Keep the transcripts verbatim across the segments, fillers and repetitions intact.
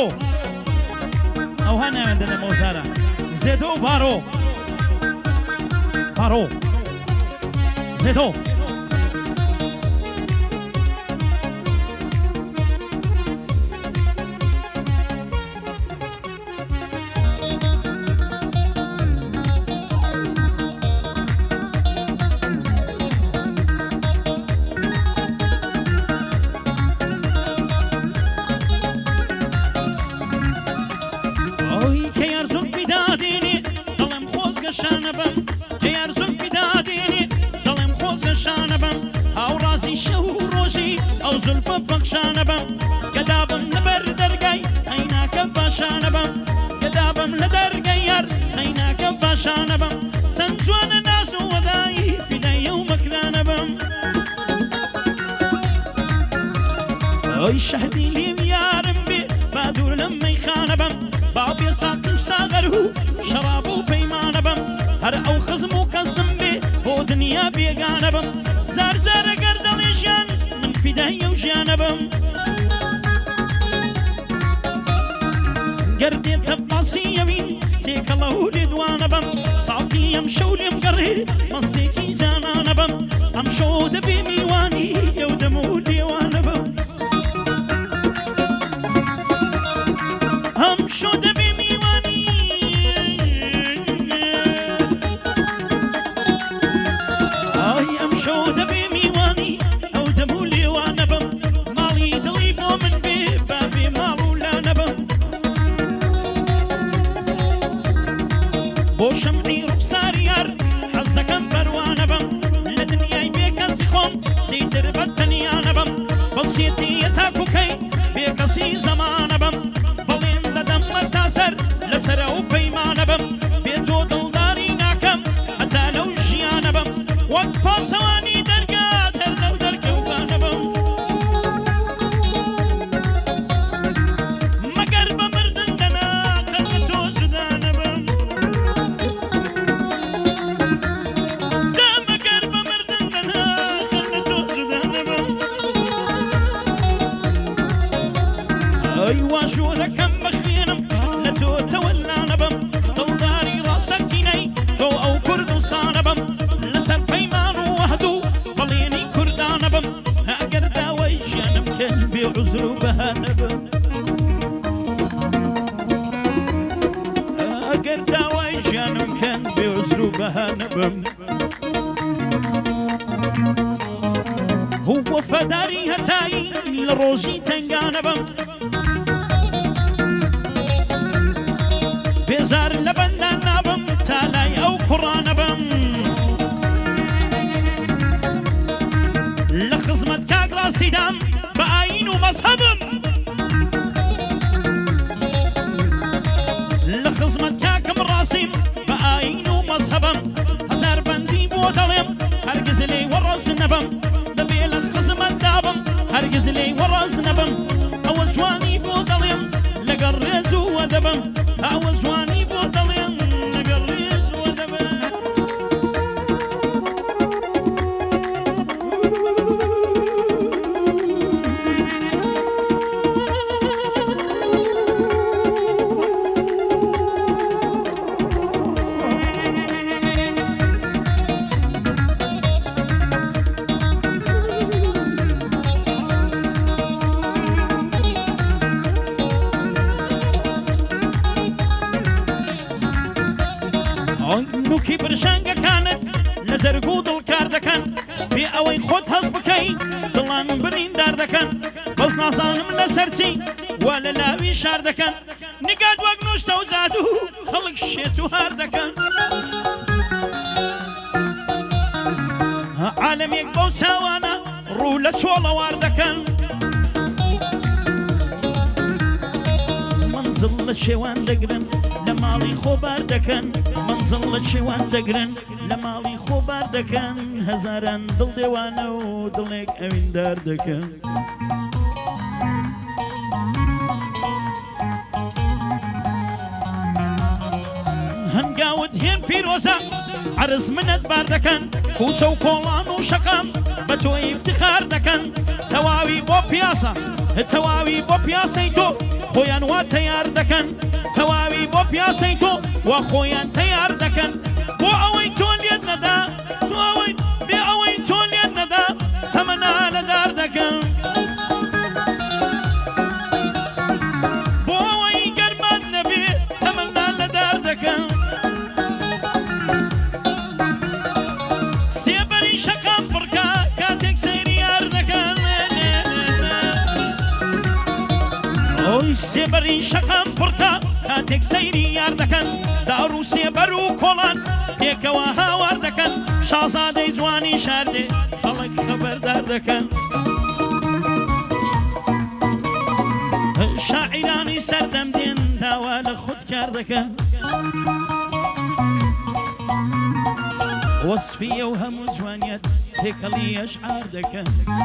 بارۆ ئەو هە ناوێندە لە مۆزارە زێدۆ بارۆ بارۆ زێدۆ ئەو زولفە بەخشانە بم گەدابم لەبەر دەرگای هەیناکە باشانە بم گەدابم لە دەرگای یار هەیناکە باشانە بم چەند جوانە ناز و وەدایی فیدایە و مەکرانە بم ئەی شەهدی لێم یارم بێ با دوور لەم مەیخانە بم با بێ ساقی و ساغەر و شەراب و پەیمانە بم هەر ئەو خزم و کەسم بێ بۆ دنیا بێگانە بم زار زار ئەگەر دەڵێ ژیان فدای و ژیانە بم گەردێتە باسیەوین تێکەڵە و لێدوانە بم ساڵی ئەم شەو لێم گەڕێ مەستێکی جانانە بم ئەم شەو دەبێ میوانی یەودەم و لێوانە بم ئەم شەو دەبێ میوانی ئای ئەم شەو دەبێ میوانی بۆ شەمعی ڕوخسار یار حەز دەکەم پەروانە بم لە دنیای بێکەسی خۆم چیتر بەتەنیانە بم بەسیەتی تاکوکەی بێکەسی زەمانە بم بەڵێن دەدەم بەرتاسەر لەسەرە و پەیمانە بم بێ تۆ دڵداری ناکەم هەتا لەو ژیانە بم وەک پاسەوانی دەرگا دەر لەو دەرکەوتانە بم مەگەر بە مردن دەناکەن بە تۆ زودانە بم واشو دەکەم بەخێنم لە تۆ تەوەلانە بم دڵداری ڕاستەقینەی تۆ ئەو کوردستانە بم لەسەر پەیمان و وەحدوو بەڵێنی کوردانە بم ئەگەر داوای ژیانم کەن بێ عوزر و بەهانە بم ئەگەر داوای ژیانم کەن بێ عوزر و بەهانە بم وەفاداری هەتایی لە ڕۆژی تەنگانە بم بێزار لە بەندان نابم تا لای ئەو کوڕانە بم لە خزمەت کاک ڕاستیدام بە ئاین و مەزهەبم لە خزمەت کاکم ڕاستیم بە ئاین و مەزهەبم هەزار بەندی بۆ دەڵێم هەرگز لێی وەڕەز نەبم دەبێ لە خزمەت دابم هەرگز لێی وەڕەز نەبم ئەوە جوانی بۆ دەڵێم لەگەڵ ڕێز و وەدەبم ئەوە جوانی بۆ دەڵێم لەگەڵ ڕێز و وەدەبم نوکی برشنگەکانت لە زەرگ و دڵ کار دەکەن بێ ئەوەی خۆت هەز بکەی دڵان بریندار دەکەن بەس نازانم لەسەرچی وا لە لاوی شار دەکەن نگات وەک نوشتە و جادو خەڵک شێت و هار دەکەن عالەمێک بەو چاوانە ڕوو لە چۆڵەوار دەکەن منزڵ لە شێوان دەگرن لە ماڵی خۆبار دەکەن منزڵ لە شێوان دەگرن لە ماڵی خۆبار دەکەن هەزاران دڵ دێوانە و دڵێک ئەویندار دەکەن هەنگاوت هێن پیرۆزە عرز منت بار دەکەن کوچە و کۆڵان و شەقام بە تۆی افتخار دەکەن تەواوی بۆ پیاسە تەواوی بۆ پیاسەی تۆ خۆیان وا تەیار دەکەن تەواوی بۆ پیاسەی تۆ وا خۆیان تەیار دەکەن بۆ ئەوەی تۆ لێت نەدا تۆ ئەوەی بێ ئەوەی تۆ لێت نەدا تەمەنا لەدار دەکەن بۆ ئەوەی گەرمان نەبێ تەمەنا لەدار دەکەن سێبەری شەقام پڕکە کاتێک سەیری یار دەکەن ئۆی سێبەری شەقام پڕکە کاتێک سەیری یار دەکەن داڕ و سێبەر و کۆڵان پێکەوە هاوار دەکەن شازادەی جوانی شاردێ خەڵک خەبەردار دەکەن شاعیرانی سەردەم دێن داوا لە خود کار دەکەن وەسفیە و هەموو جوانیەت تێکەڵی ئەشعار دەکەن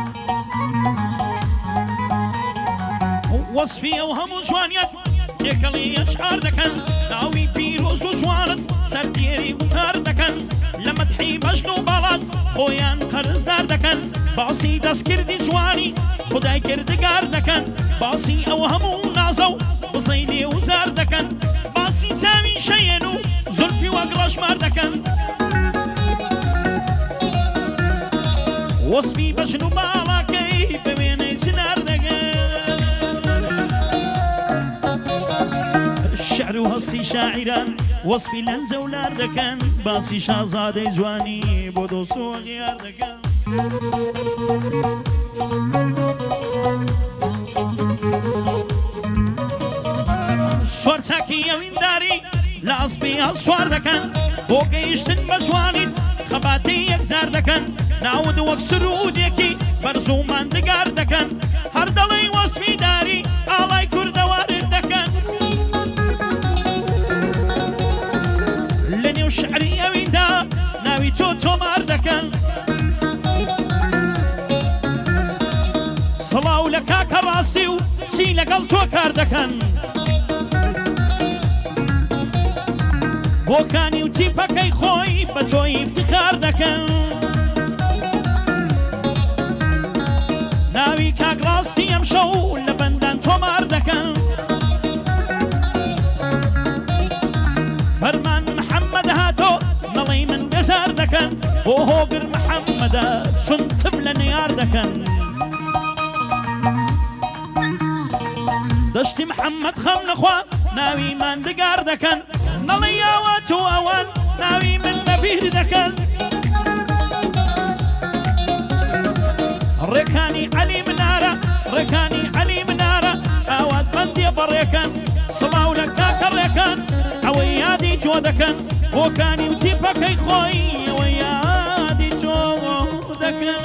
وەسفیە و هەموو جوانیەت تێکەڵی ئەشعار دەکەن ناوی پیرۆز و جوانت سەردێری وتار دەکەن لە مەدحی بەشت و باڵات خۆیان قەرزدار دەکەن باسی دەستکردی جوانی خودای کردگار دەکەن باسی ئەو هەموو نازە و بزەی لێوزار دەکەن باسی چاوی شەیەن و زولفی وەک ڕەشمار دەکەن وەسفی بەشن و باڵاکەی بە وێنەی زنار دەکەن شعر و هەستی شاعیران وەسفی لەنجە و لار دەکەن باسی شازادەی جوانی بۆ دۆست و غیار دەکەن سوار چاکی ئەوینداری لە ئەسپی هەسوار دەکەن بۆ گەیشتن بە جوانیت خەباتی یەکزار دەکەن ناود وەک سرودێکی بەرز و ماندگار دەکەن هەر دەڵی وەسفی داری ئاڵای کوردەوارت دەکەن لە نێو شعری ئەویندا ناوی تۆ تۆمار دەکەن سڵاو لە کاکە ڕاستی و چی لەگەڵ تۆ کار دەکەن بۆکانی و تیپەکەی خۆی بە تۆی افتخار دەکەن ناوی کاک ڕاستی ئەم شەو لە بەندان تۆمار دەکەن فەرمان محەممەد هاتۆ نەڵی من گەزار دەکەن بۆ هۆگر محەممەدە چون تب لە نەیار دەکەن دەشتی محەممەد خەم نەخوا ناوی ماندگار دەکەن نەڵی یاوە تۆ ئەوان ناوی من نەبیر دەکەن ڕێکانی عەلی منارە ڕێکانی عەلی منارە ئاوات بەندێ بەڕێکەن سڵاو لە کاکە ڕێکان ئەوەی یادی تۆ دەکەن بۆکانی و تیپەکەی خۆی ئەوەی یادی تۆ دەکەن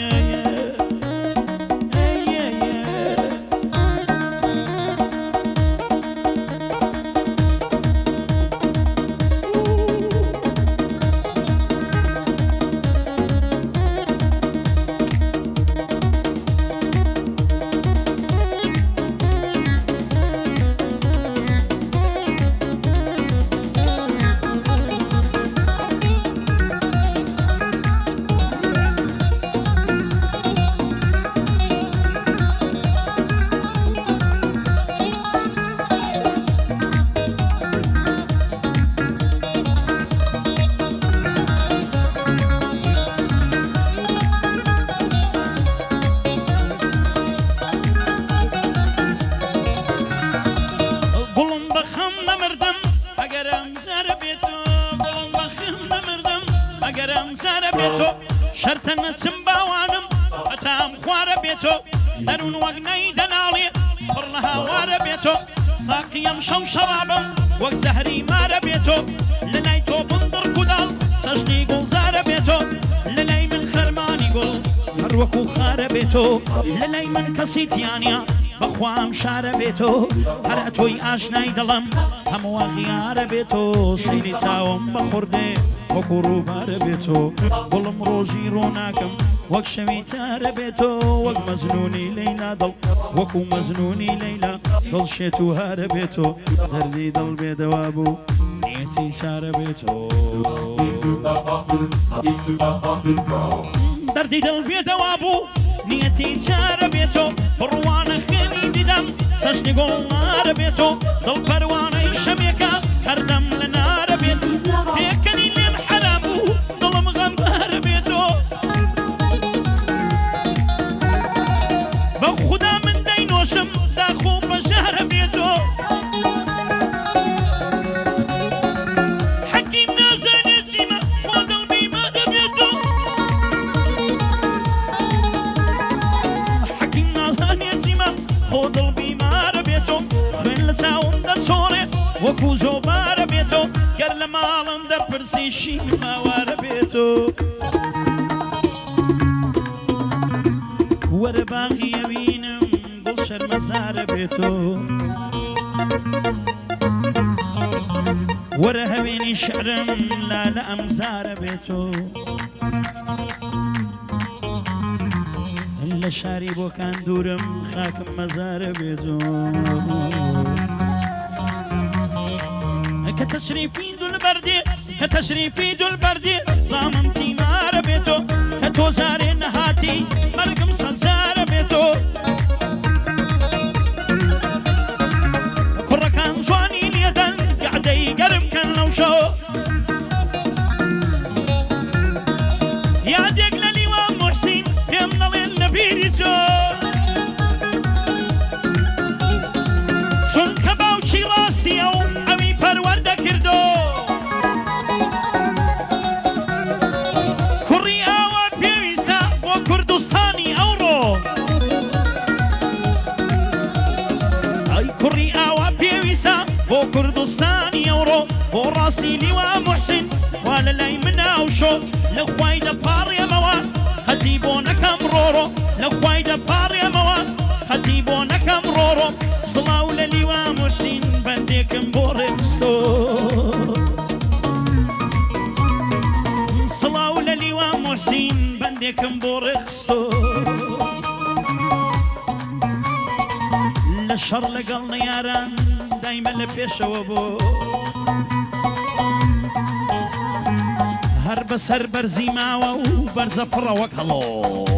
شەرتە نەچم باوانم ئەتام خوارە بێتۆ دەروون وەک نەی دەناڵێ پڕ لە هاوارە بێتۆ ساقیم شەو شەرابم وەک زەهری مارە بێتۆ لە لای تۆ بندڕ کوداڵ چەشتی گوڵزارە بێتۆ لە لای من خەرمانی گوڵ هەر وەکو خارە بێتۆ لە لای من کەسی تیانە بەخوام شارە بێتۆ هەر تۆی ئاشنای دڵم هەمووە غیارە بێتۆ سەیری چاوم بە خوردێ وەکو ڕووبارە بێتۆ گوڵم ڕۆژی ڕۆناکەم وەک شەوی تارە بێتۆ وەک مەزنونی لەیلا دڵ وەکو مەزنونی لەیلا دڵ شێت و هارە بێتۆ دەردی دڵ بێدەوا بوو نیەتی چارە بێتۆ دەردی دڵ بێدەوا بوو نیەتی چارە بێتۆ بڕوانە خوێنی دیدە دەم چەشنی گۆڵارە بێتۆ دڵ پەروانەی شەمێکە هەردەم لە نارە بێت پێکەنی لێم حەرام بوو دڵم غەمبارە بێتۆ بە خودا من دەینۆشم داخۆ بەژارە بێتۆ حەکیم نازانێ چیمە بۆ دڵ بیمارە بێتۆ حەکیم نازانێ چیمە بۆ دڵ بیمارە بێتۆ خوێن لە چاوم دەچۆڕێ وەکو زۆبارە بێتۆ گەر لە ماڵم دەپرسی شین ماوارە بێتۆ وەرە باغی ئەوینم گوڵ شەرمەزارە بێتۆ وەرە هەوێنی شعرم لالە ئەمزارە بێتۆ لە شاری بۆکان دوورم خاکم مەزارە بێتۆ کە تەشریفی دولبەردێ کە تەشریفی دولبەردێ زامم تیمارە بێتۆ کە تۆ جارێ نەهاتی مەرگم سەزارە بێتۆ کوڕەکان جوانی لێدەن گەعدەی گەرم کەن لەو شەو یادێک لە لیوان موحسین پێم نەڵێن لە بیری چۆ چونکە باوکی ڕاستیە و ئەوی پەروەردە کردۆ کوڕی ئاوا پێویستە بۆ کوردستانی ئەوڕۆ ئەی کوڕی ئاوا پێویستە بۆ کوردستانی ئەوڕۆ بۆ ڕاستی لیوا موحسین وا لە لای مناو شۆ لە خوای دەپاڕێمەوە خەتی بۆ نەکەم ڕۆڕۆ لە خوای دەپاڕێمەوە خەتی بۆ نەکەم ڕۆڕۆ سڵاو لە لیوا موحسین بەندێکم بۆ ڕێخستۆ سڵاو لە لیوا موحسین بەندێکم بۆ ڕێخستۆ لە شەڕ لەگەڵ نەیاران دایمە لە پێشەوە بۆ هەر بەسەر بەرزی ماوە و بەرزە فڕە وەک هەڵۆ